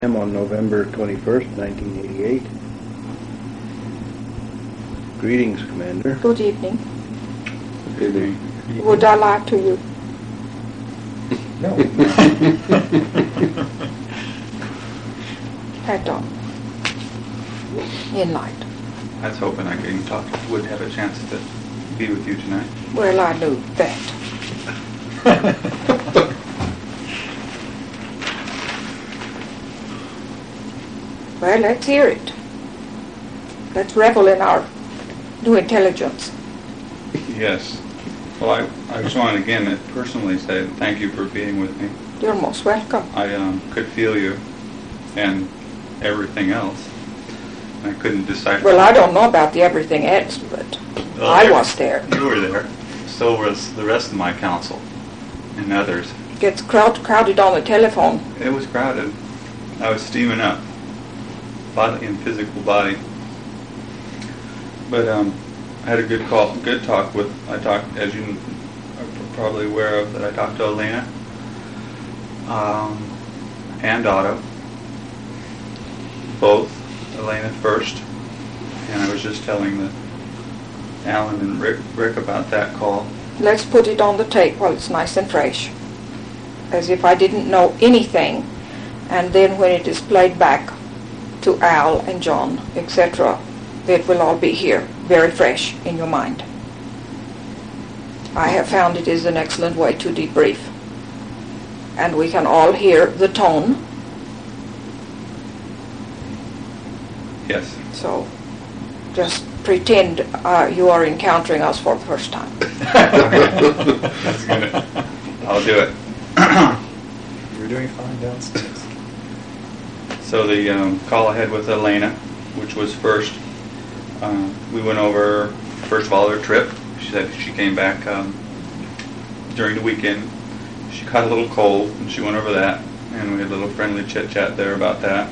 On November 21st, 1988. Greetings, Commander. Good evening. Good evening. Would I lie to you? No. Head on. In light. I was hoping I would have a chance to be with you tonight. Well, I knew that. Well, let's hear it. Let's revel in our new intelligence. Yes. Well, I just want to again personally say thank you for being with me. You're most welcome. I could feel you and everything else. I couldn't decipher. Well, I don't know about the everything else, but I was there. You were there. So was the rest of my council and others. Gets crowded on the telephone. It was crowded. I was steaming up. Body and physical body. But I had a good talk with, as you are probably aware of, that I talked to Elena and Otto. Both. Elena first. And I was just telling Alan and Rick about that call. Let's put it on the tape while it's nice and fresh. As if I didn't know anything. And then when it is played back to Al and John, etc., it will all be here, very fresh in your mind. I have found it is an excellent way to debrief. And we can all hear the tone. Yes. So just pretend you are encountering us for the first time. That's good. I'll do it. You're doing fine downstairs. So the call I had with Elena, which was first, we went over, first of all, her trip. She said she came back during the weekend. She caught a little cold, and she went over that, and we had a little friendly chit-chat there about that.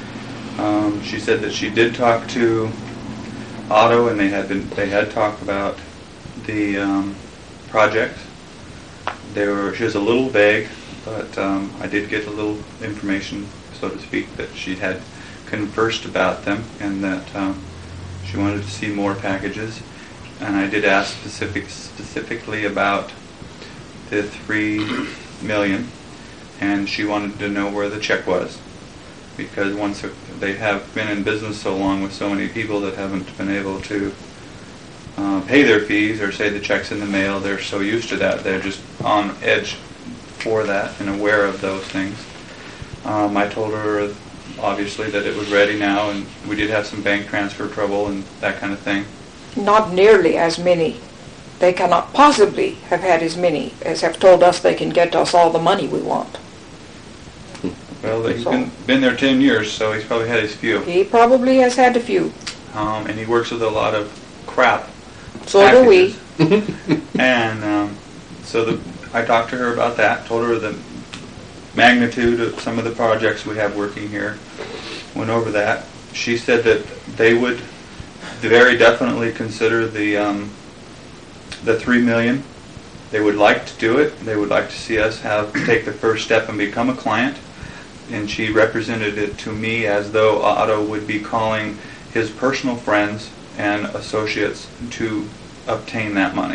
She said that she did talk to Otto, and they had talked about the project. She was a little vague, but I did get a little information, so to speak, that she had conversed about them, and that she wanted to see more packages. And I did ask specifically about the $3 million, and she wanted to know where the check was, because once they have been in business so long with so many people that haven't been able to pay their fees or say the check's in the mail, they're so used to that, they're just on edge for that and aware of those things. I told her, obviously, that it was ready now, and we did have some bank transfer trouble and that kind of thing. Not nearly as many. They cannot possibly have had as many as have told us they can get us all the money we want. Well, he's been there 10 years, so he's probably had his few. He probably has had a few. And he works with a lot of crap. So packages. Do we. And so I talked to her about that, told her the magnitude of some of the projects we have working here, went over that. She said that they would very definitely consider the $3 million. They would like to do it. They would like to see us take the first step and become a client. And she represented it to me as though Otto would be calling his personal friends and associates to obtain that money.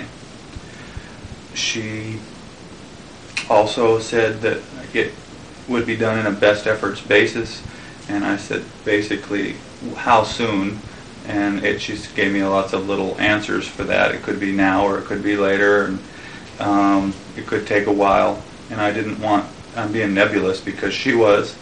She also said that it would be done in a best efforts basis, and I said basically how soon, and she just gave me lots of little answers for that. It could be now or it could be later, and it could take a while, and I didn't want, I'm being nebulous because she was.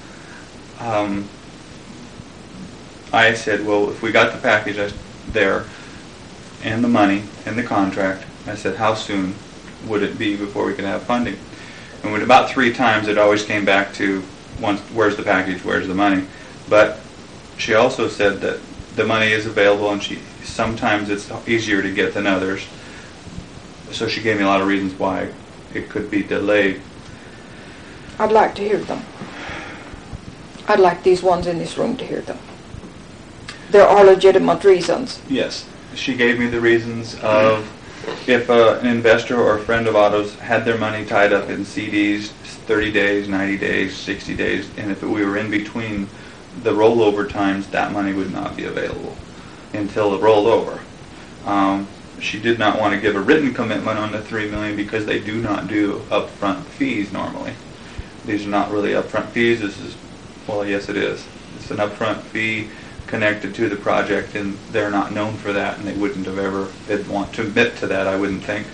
I said, well, if we got the package there and the money and the contract, I said, how soon would it be before we could have funding? And when about 3 times it always came back to, where's the package, where's the money? But she also said that the money is available, and sometimes it's easier to get than others. So she gave me a lot of reasons why it could be delayed. I'd like to hear them. I'd like these ones in this room to hear them. There are legitimate reasons. Yes. She gave me the reasons of if an investor or a friend of Otto's had their money tied up in CDs, 30 days, 90 days, 60 days, and if we were in between the rollover times, that money would not be available until it rolled over. She did not want to give a written commitment on the $3 million because they do not do upfront fees normally. These are not really upfront fees. This is, well, yes, it is. It's an upfront fee connected to the project, and they're not known for that, and they wouldn't have ever they'd want to admit to that, I wouldn't think.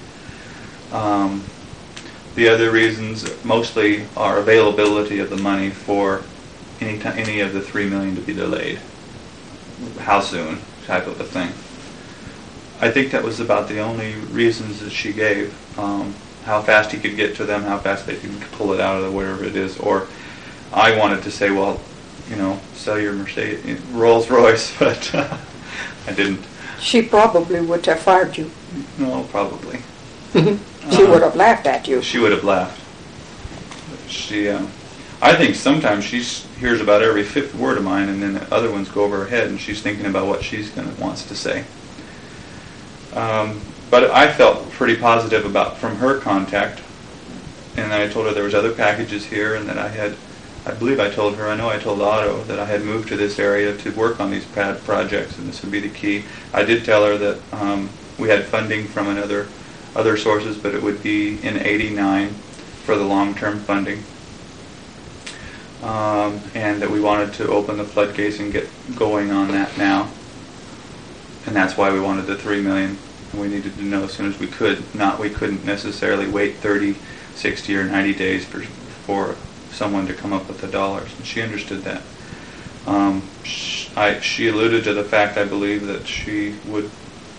The other reasons mostly are availability of the money for any of the $3 million to be delayed. How soon, type of a thing. I think that was about the only reasons that she gave. How fast he could get to them, how fast they could pull it out of whatever it is. Or I wanted to say, well, you know, sell your Mercedes, Rolls Royce, but I didn't. She probably would have fired you. No, probably. She would have laughed at you. She would have laughed. She, I think sometimes she hears about every fifth word of mine, and then the other ones go over her head, and she's thinking about what she's wants to say. But I felt pretty positive from her contact, and I told her there was other packages here, and that I believe I told Otto that I had moved to this area to work on these projects, and this would be the key. I did tell her that we had funding from other sources, but it would be in '89 for the long-term funding, and that we wanted to open the floodgates and get going on that now. And that's why we wanted the $3 million. And we needed to know as soon as we could. We couldn't necessarily wait 30, 60, or 90 days for someone to come up with the dollars. And she understood that. She alluded to the fact, I believe, that she would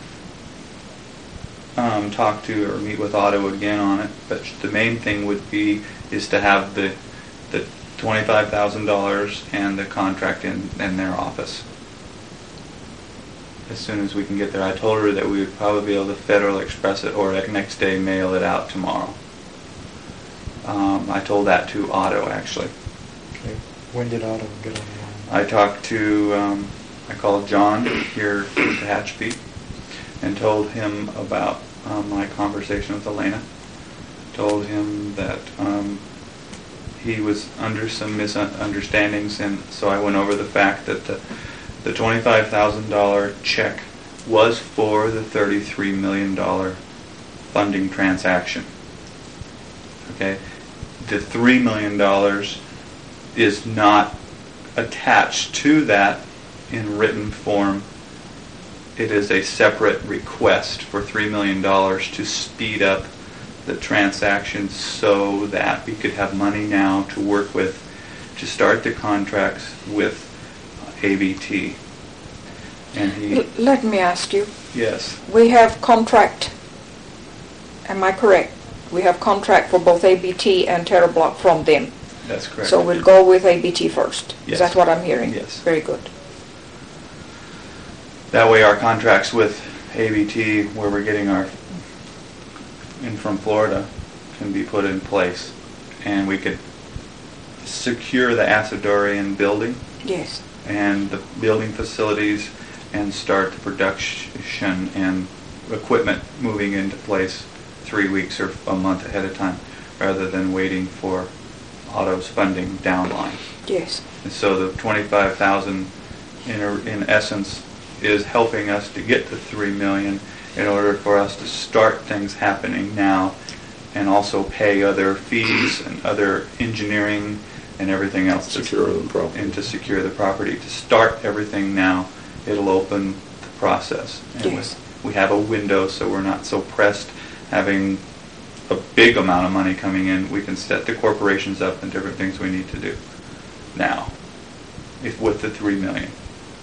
talk to or meet with Otto again on it. But the main thing is to have the $25,000 and the contract in their office as soon as we can get there. I told her that we would probably be able to Federal Express it or next day mail it out tomorrow. I told that to Otto, actually. Okay. When did Otto get on the line? I talked to, I called John here to Hatchby and told him about my conversation with Elena. Told him that he was under some misunderstandings, and so I went over the fact that the $25,000 check was for the $33 million funding transaction. Okay? The $3 million is not attached to that in written form. It is a separate request for $3 million to speed up the transaction so that we could have money now to work with to start the contracts with ABT. And Let me ask you. Yes. We have contract. Am I correct? We have contract for both ABT and TerraBlock from them. That's correct. So we'll go with ABT first. Yes. Is that what I'm hearing? Yes. Very good. That way our contracts with ABT, where we're getting our in from Florida, can be put in place. And we could secure the Acidoria building. Yes. And the building facilities and start the production and equipment moving into place 3 weeks or a month ahead of time, rather than waiting for Otto's funding downline. Yes. And so the $25,000 in essence is helping us to get to $3 million in order for us to start things happening now, and also pay other fees and other engineering and everything else Secure the property. and to secure the property. To start everything now, it'll open the process. And Yes. we have a window, so we're not so pressed having a big amount of money coming in. We can set the corporations up and different things we need to do now, with the $3 million.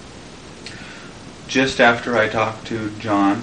Just after I talked to John,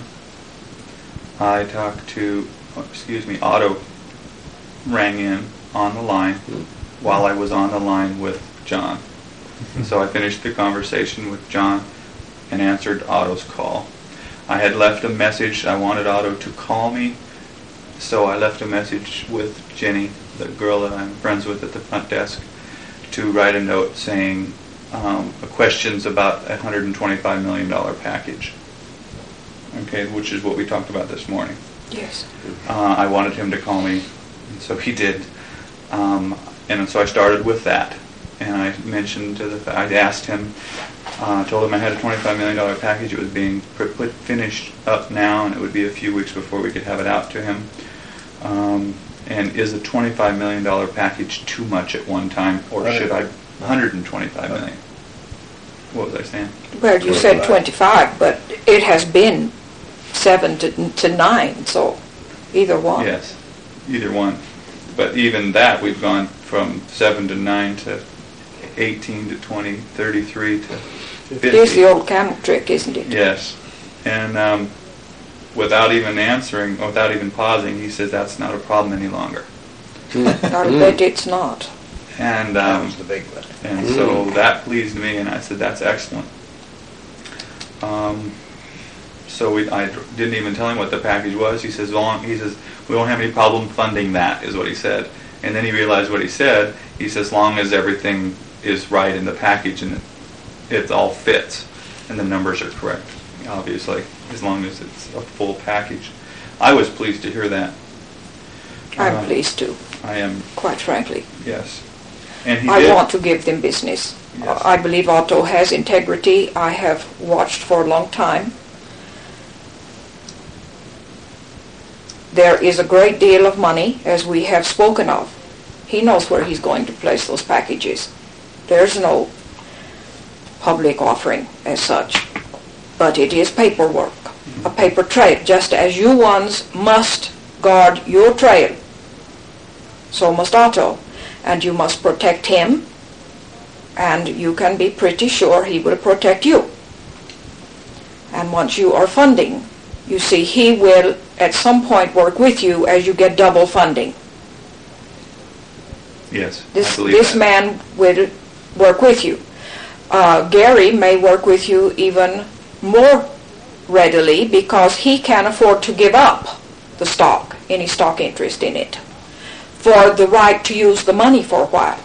Otto rang in on the line while I was on the line with John. So I finished the conversation with John and answered Otto's call. I had left a message. I wanted Otto to call me, so I left a message with Jenny, the girl that I'm friends with at the front desk, to write a note saying questions about a $125 million package. Okay, which is what we talked about this morning. Yes. I wanted him to call me, and so he did. And so I started with that. And I mentioned I asked him, told him I had a $25 million package. It was being finished up now, and it would be a few weeks before we could have it out to him. And is a $25 million package too much at one time, or should I 125 million? What was I saying? Well, you said 25, but it has been 7 to 9, so either one. Yes, either one. But even that, we've gone from 7 to 9 to 18 to 20, 33 to 50. Here's the old camel trick, isn't it? Yes. And without even answering, without even pausing, he says that's not a problem any longer. I bet it's not. And That was the big one. and so that pleased me, and I said that's excellent. So I didn't even tell him what the package was. He says we won't have any problem funding that, is what he said. And then he realized what he said. He says, as long as everything is right in the package and it all fits and the numbers are correct, obviously, as long as it's a full package. I was pleased to hear that. I'm pleased too, I am, quite frankly. yes. And he I did. want to give them business. Yes. I believe Otto has integrity. I have watched for a long time. There is a great deal of money, as we have spoken of. He knows where he's going to place those packages. There's no public offering as such, but it is paperwork, a paper trail, just as you ones must guard your trail. So must Otto, and you must protect him, and you can be pretty sure he will protect you. And once you are funding, you see, he will at some point work with you as you get double funding. Yes, I This believe that. man will work with you. Gary may work with you even more readily because he can afford to give up the stock, any stock interest in it, for the right to use the money for a while.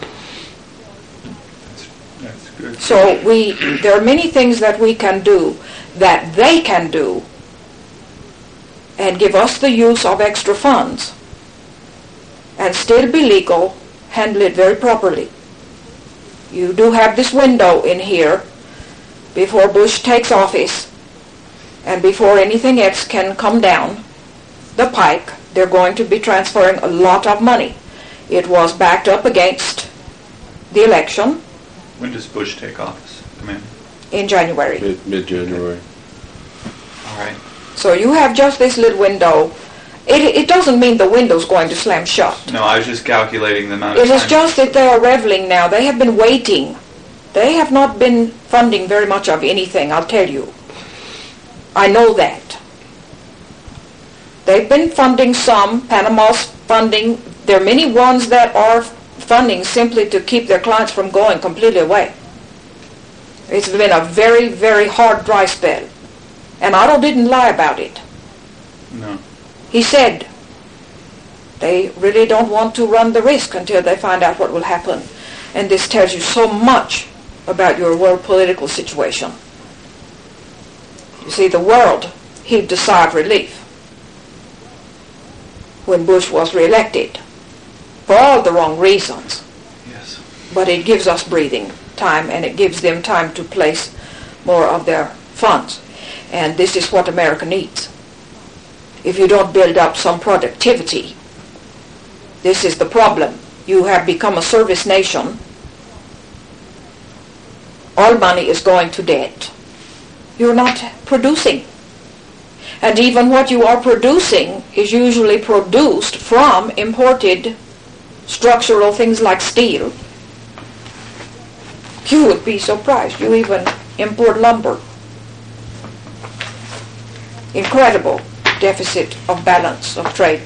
That's good. So there are many things that we can do that they can do and give us the use of extra funds and still be legal, handle it very properly. You do have this window in here before Bush takes office and before anything else can come down the pike. They're going to be transferring a lot of money. It was backed up against the election When does Bush take office, Commander? in January. Mid-January. All right. So you have just this little window. It doesn't mean the window's going to slam shut. No, I was just calculating the amount of It time. is just that they are reveling now. They have been waiting. They have not been funding very much of anything, I'll tell you. I know that. They've been funding some. Panama's funding. There are many ones that are funding simply to keep their clients from going completely away. It's been a very, very hard dry spell. And Otto didn't lie about it. No. He said they really don't want to run the risk until they find out what will happen. And this tells you so much about your world political situation. You see, the world heaved a sigh of relief when Bush was reelected for all the wrong reasons. Yes. But it gives us breathing time, and it gives them time to place more of their funds. And this is what America needs. If you don't build up some productivity, this is the problem. You have become a service nation. All money is going to debt. You're not producing. And even what you are producing is usually produced from imported structural things like steel. You would be surprised. You even import lumber. Incredible deficit of balance of trade.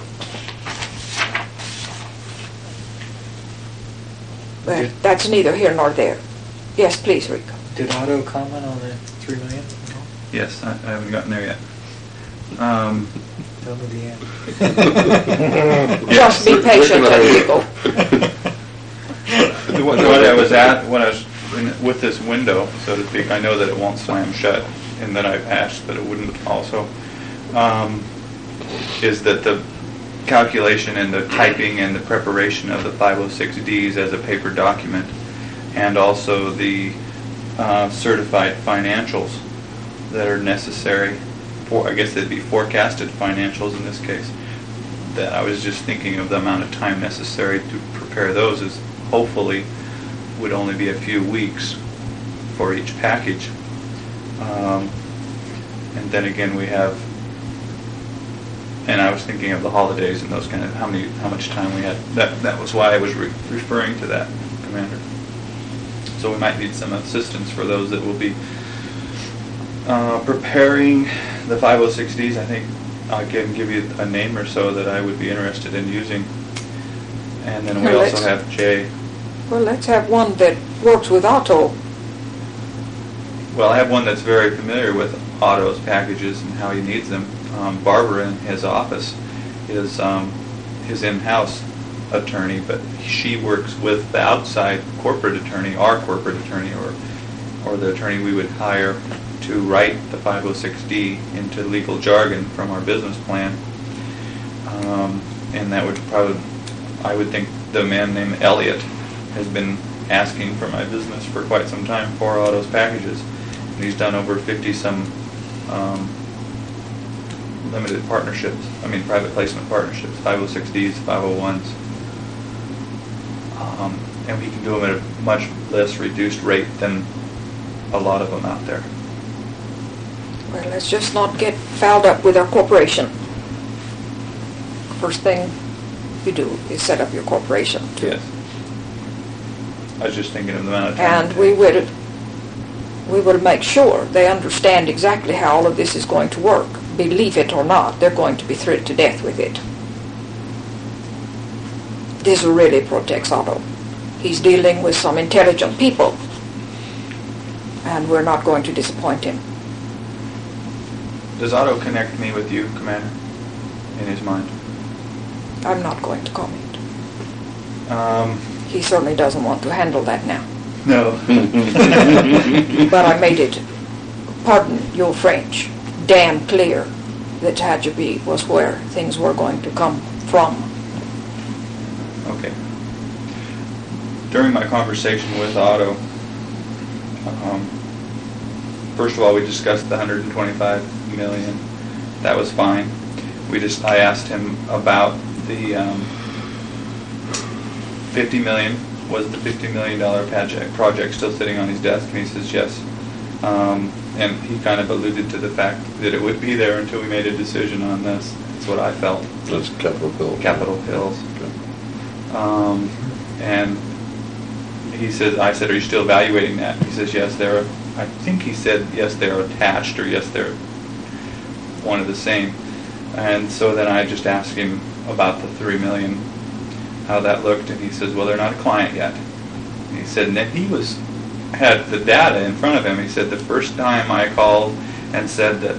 But that's neither here nor there. Yes, please, Rick. Did Otto comment on the $3 million? No? Yes, I haven't gotten there yet. Tell me the end. Just be patient and we go. What I was at, when I was with this window, so to speak, I know that it won't slam shut, and that I've asked that it wouldn't also. is that the calculation and the typing and the preparation of the 506Ds as a paper document, and also the certified financials that are necessary for, I guess they'd be forecasted financials in this case, that I was just thinking of the amount of time necessary to prepare those is hopefully would only be a few weeks for each package. And then again we have, and I was thinking of the holidays and those kind of, how much time we had. That was why I was referring to that, Commander. So we might need some assistance for those that will be preparing the 506Ds. I think I can give you a name or so that I would be interested in using. And then we Well, also let's- have Jay. Well, let's have one that works with Otto. Well, I have one that's very familiar with Otto's packages and how he needs them. Barbara in his office is his in-house attorney, but she works with the outside corporate attorney, our corporate attorney, or the attorney we would hire to write the 506D into legal jargon from our business plan. And that would probably, I would think the man named Elliot has been asking for my business for quite some time for Otto's packages. And he's done over 50-some limited partnerships, private placement partnerships, 506Ds, 501s. And we can do them at a much less reduced rate than a lot of them out there. Well, let's just not get fouled up with our corporation. First thing you do is set up your corporation. Yes. I was just thinking of the amount of time. And we will make sure they understand exactly how all of this is going to work. Believe it or not, they're going to be thrilled to death with it. This really protects Otto. He's dealing with some intelligent people, and we're not going to disappoint him. Does Otto connect me with you, Commander, in his mind? I'm not going to comment. He certainly doesn't want to handle that now. No. But I made it, pardon your French, damn clear that Tehachapi was where things were going to come from. Okay. During my conversation with Otto, first of all, we discussed the $125 million. That was fine. I asked him about the $50 million. Was the $50 million project still sitting on his desk? And he says yes. And he kind of alluded to the fact that it would be there until we made a decision on this. That's what I felt. That's Capitol Hill. Capitol Hills. Okay. And he says, I said, are you still evaluating that? He says, yes, I think he said, yes, they're attached, or yes, they're one of the same. And so then I just asked him about the $3 million, how that looked, and he says, well, they're not a client yet. And he said, and then he had the data in front of him. He said the first time I called and said that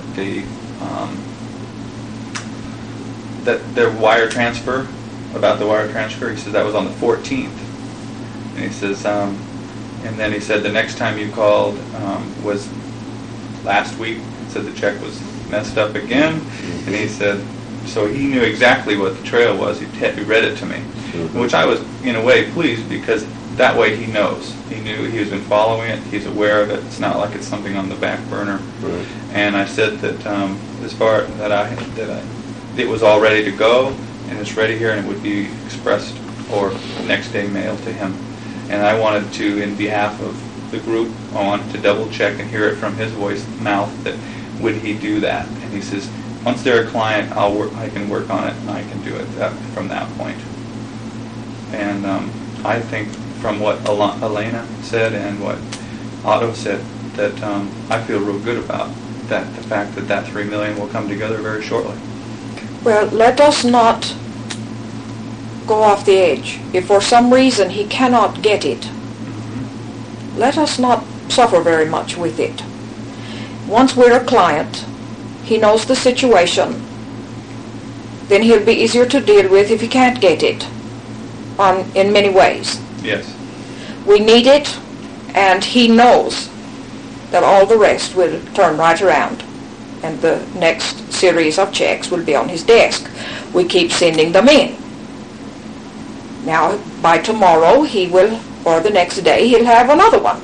their wire transfer, about the wire transfer, he says that was on the 14th. And he says, and then he said the next time you called was last week. He said the check was messed up again. And he said, so he knew exactly what the trail was. He read it to me, which I was, in a way, pleased, because that way he knows. He knew he has been following it. He's aware of it. It's not like it's something on the back burner. Right. And I said that as far that it was all ready to go, and it's ready here, and it would be expressed or next day mailed to him. And I wanted to, in behalf of the group, I wanted to double check and hear it from his mouth that would he do that. And he says, once they're a client, I can work on it, and I can do it from that point. And I think from what Elena said and what Otto said, that I feel real good about that, the fact that that $3 million will come together very shortly. Well, let us not go off the edge. If for some reason he cannot get it, let us not suffer very much with it. Once we're a client, he knows the situation, then he'll be easier to deal with if he can't get it in many ways. Yes. We need it, and he knows that all the rest will turn right around, and the next series of checks will be on his desk. We keep sending them in. Now, by tomorrow, he will, or the next day, he'll have another one.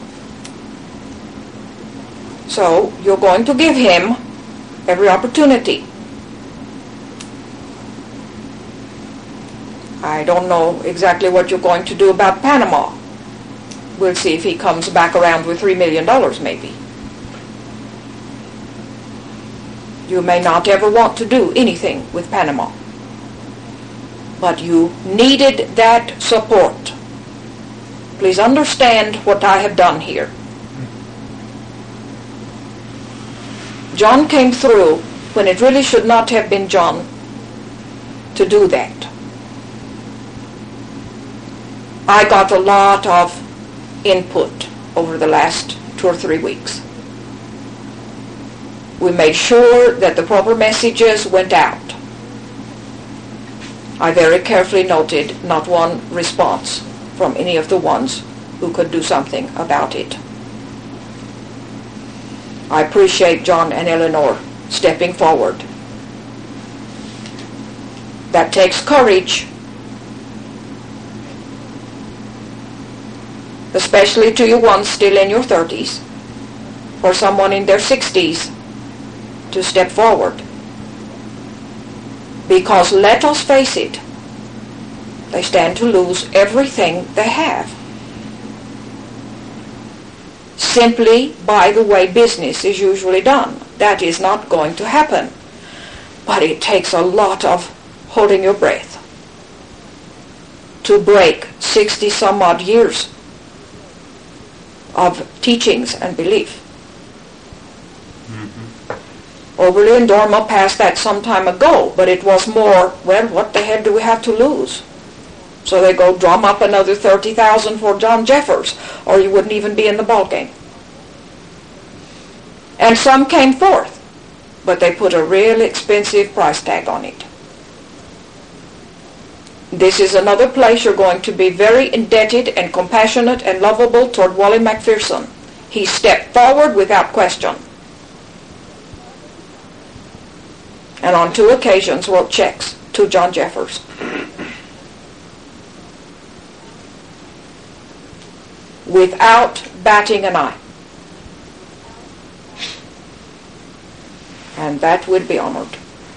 So, you're going to give him every opportunity. I don't know exactly what you're going to do about Panama. We'll see if he comes back around with $3 million, maybe. You may not ever want to do anything with Panama. But you needed that support. Please understand what I have done here. John came through when it really should not have been John to do that. I got a lot of input over the last 2 or 3 weeks. We made sure that the proper messages went out. I very carefully noted not one response from any of the ones who could do something about it. I appreciate John and Eleanor stepping forward. That takes courage, especially to you ones still in your 30s, or someone in their 60s, to step forward. Because let us face it, they stand to lose everything they have. Simply by the way business is usually done. That is not going to happen. But it takes a lot of holding your breath to break 60 some odd years of teachings and belief. Oberle and Dorma passed that some time ago, but it was more, well, what the heck do we have to lose? So they go drum up another $30,000 for John Jeffers, or you wouldn't even be in the ballgame. And some came forth, but they put a really expensive price tag on it. This is another place you're going to be very indebted and compassionate and lovable toward Wally McPherson. He stepped forward without question. And on 2 occasions wrote checks to John Jeffers. Without batting an eye. And that would be honored.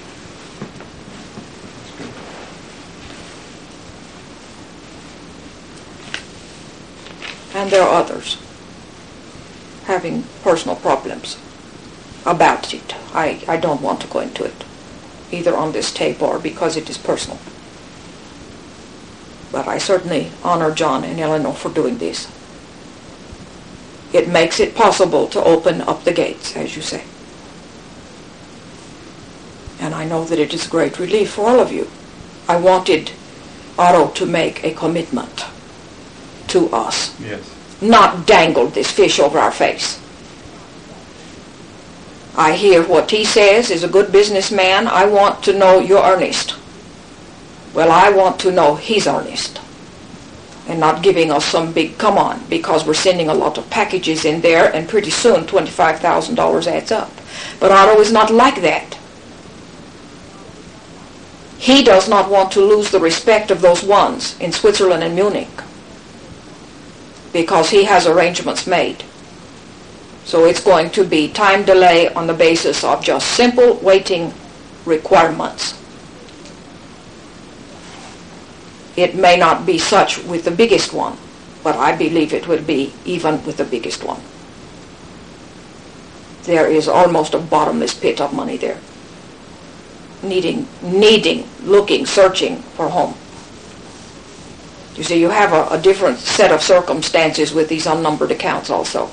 And there are others having personal problems about it. I don't want to go into it, either on this tape or because it is personal. But I certainly honor John and Eleanor for doing this. It makes it possible to open up the gates, as you say. And I know that it is a great relief for all of you. I wanted Otto to make a commitment to us. Yes. Not dangle this fish over our face. I hear what he says is a good businessman. I want to know you're earnest. Well, I want to know he's earnest. And not giving us some big come on, because we're sending a lot of packages in there, and pretty soon $25,000 adds up. But Otto is not like that. He does not want to lose the respect of those ones in Switzerland and Munich, because he has arrangements made. So it's going to be time delay on the basis of just simple waiting requirements. It may not be such with the biggest one, but I believe it will be even with the biggest one. There is almost a bottomless pit of money there. Needing, looking, searching for home. You see, you have a different set of circumstances with these unnumbered accounts also.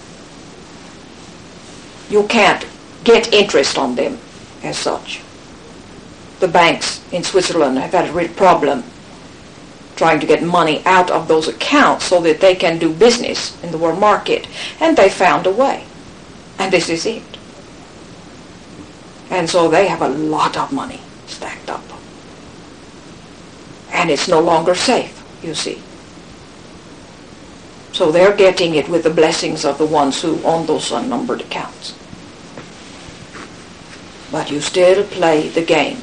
You can't get interest on them as such. The banks in Switzerland have had a real problem trying to get money out of those accounts so that they can do business in the world market. And they found a way. And this is it. And so they have a lot of money stacked up. And it's no longer safe, you see. So they're getting it with the blessings of the ones who own those unnumbered accounts. But you still play the game.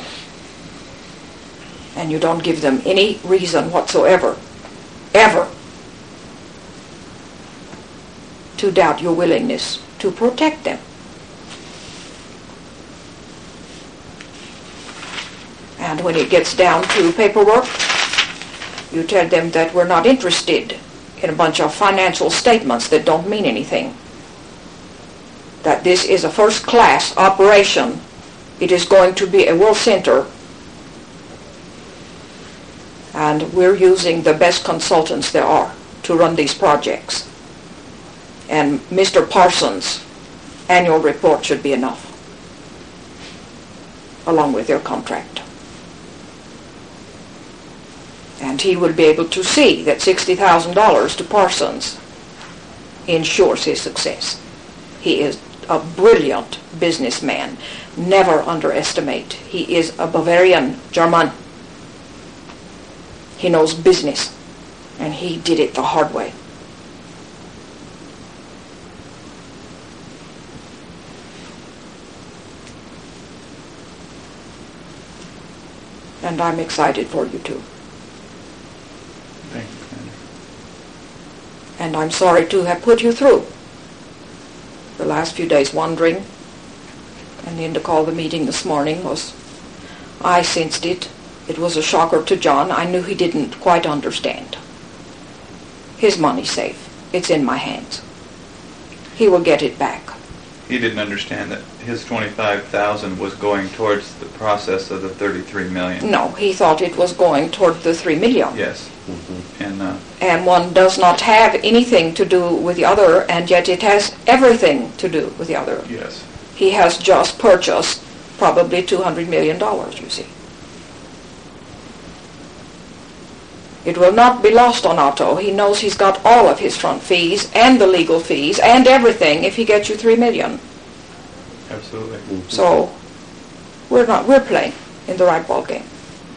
And you don't give them any reason whatsoever, ever, to doubt your willingness to protect them. And when it gets down to paperwork, you tell them that we're not interested in a bunch of financial statements that don't mean anything. That this is a first-class operation. It is going to be a world center. And we're using the best consultants there are to run these projects. And Mr. Parsons' annual report should be enough, along with their contract. And he will be able to see that $60,000 to Parsons ensures his success. He is a brilliant businessman. Never underestimate. He is a Bavarian German. He knows business, and he did it the hard way. And I'm excited for you too. Thank you, Commander. And I'm sorry to have put you through the last few days wondering, and then to call the meeting this morning was, I sensed it. It was a shocker to John. I knew he didn't quite understand. His money's safe. It's in my hands. He will get it back. He didn't understand that his $25,000 was going towards the process of the $33 million. No, he thought it was going toward the $3 million. Yes. And one does not have anything to do with the other, and yet it has everything to do with the other. Yes. He has just purchased probably $200 million, you see. It will not be lost on Otto. He knows he's got all of his front fees and the legal fees and everything if he gets you $3 million. Absolutely. So we're playing in the right ball game.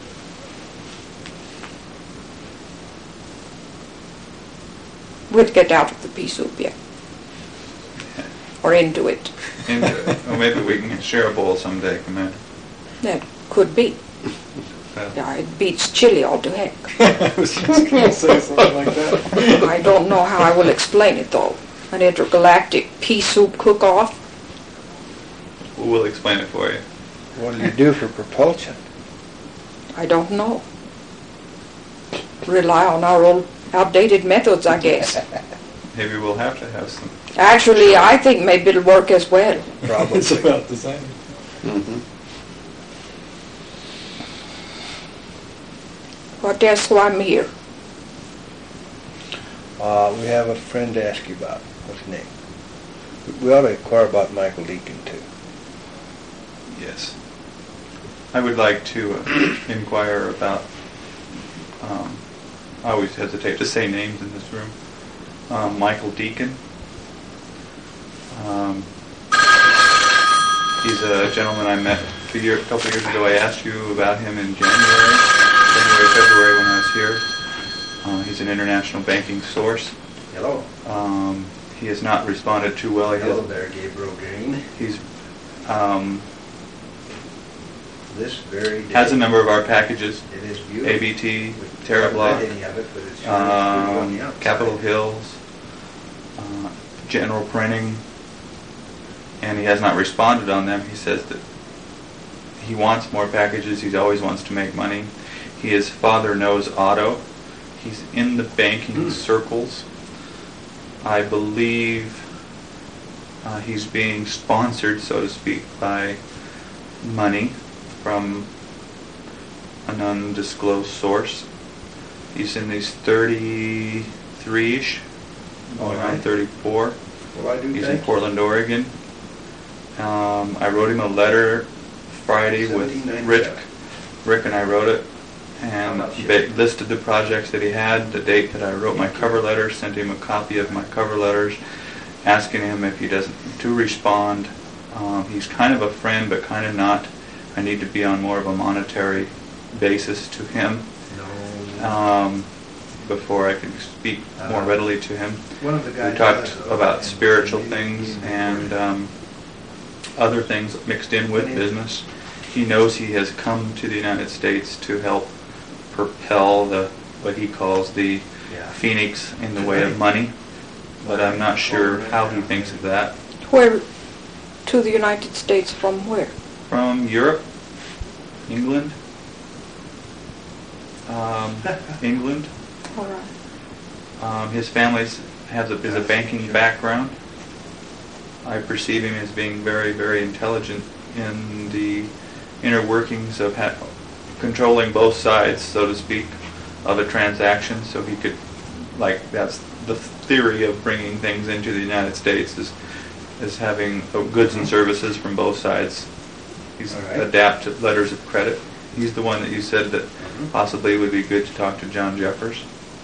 We'll get out of the pea soup yet. Or into it. Well, maybe we can share a bowl someday, Commander. That could be. Yeah, it beats chili all to heck. I was just going to say something like that. I don't know how I will explain it though. An intergalactic pea soup cook-off. We'll explain it for you. What do you do for propulsion? I don't know. Rely on our old outdated methods, I guess. Maybe we'll have to have some. Actually, I think maybe it'll work as well. Probably. It's about the same. What else do I'm here? We have a friend to ask you about. What's his name? We ought to inquire about Michael Deacon too. Yes. I would like to inquire about, I always hesitate to say names in this room, Michael Deacon. He's a gentleman I met a couple of years ago. I asked you about him in February when I was here. He's an international banking source. Hello. He has not responded too well. Hello there, Gabriel Green. He's This very day. has a number of our packages. It is beautiful. ABT, Haven't TerraBlock, read any of it, but it's really good on the outside. Capitol Hills, General Printing, and he has not responded on them. He says that he wants more packages. He always wants to make money. His father knows Otto. He's in the banking circles. I believe he's being sponsored, so to speak, by money from an undisclosed source. He's in these 33-ish, going on 34. Well, I do He's in thank you. Portland, Oregon. I wrote him a letter Friday with Rick. 1797. Rick and I wrote it and How much? listed the projects that he had, the date that I wrote my cover letter, sent him a copy of my cover letters, asking him if he doesn't to respond. He's kind of a friend, but kind of not. I need to be on more of a monetary basis to him No. before I can speak more readily to him. One of the guys We talked about spiritual things, and other things mixed in with business. He knows he has come to the United States to help propel what he calls the phoenix in the way of money, but I'm not sure how he thinks of that. Where to the United States from where? From Europe, England, England. All right. His family is a banking background. I perceive him as being very, very intelligent in the inner workings of controlling both sides, so to speak, of a transaction. So he could, that's the theory of bringing things into the United States is having goods and services from both sides. He's adapt to letters of credit. He's the one that you said that possibly would be good to talk to John Jeffers.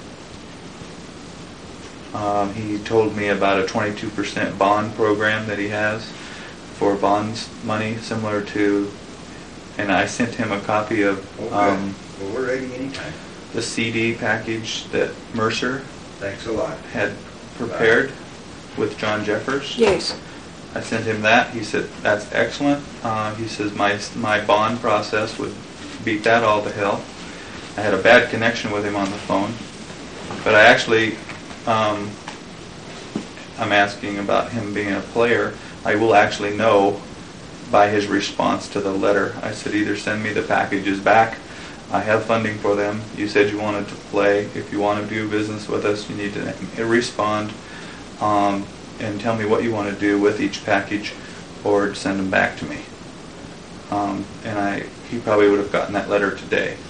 He told me about a 22% bond program that he has for bonds money, similar to, and I sent him a copy of Well, we're ready anytime. the CD package that Mercer Thanks a lot. had prepared with John Jeffers. Yes. I sent him that. He said, that's excellent. He says, my bond process would beat that all to hell. I had a bad connection with him on the phone. But I actually, I'm asking about him being a player. I will actually know by his response to the letter. I said, either send me the packages back. I have funding for them. You said you wanted to play. If you want to do business with us, you need to respond and tell me what you want to do with each package, or send them back to me. And he probably would have gotten that letter today.